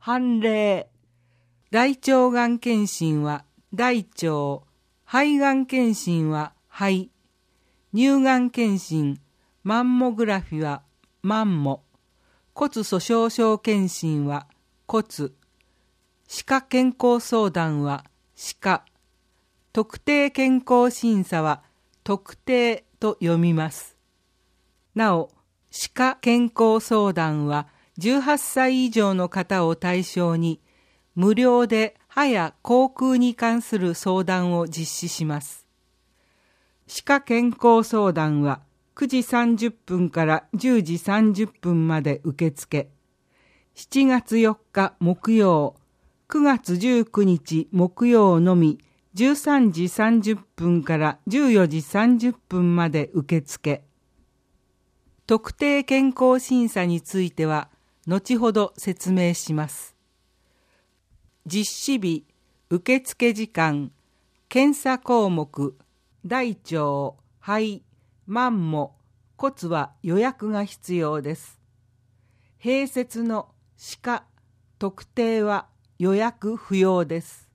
判例。大腸がん検診は大腸、肺がん検診は肺、乳がん検診、マンモグラフィはマンモ、骨粗しょう症検診は骨、歯科健康相談は歯科、特定健康審査は特定と読みます。なお、歯科健康相談は18歳以上の方を対象に無料で歯や口腔に関する相談を実施します。歯科健康相談は9時30分から10時30分まで受付。7月4日木曜、9月19日木曜のみ13時30分から14時30分まで受付。特定健康審査については後ほど説明します。実施日、受付時間、検査項目、大腸、肺、マンモ、骨は予約が必要です。併設の歯科、特定は予約不要です。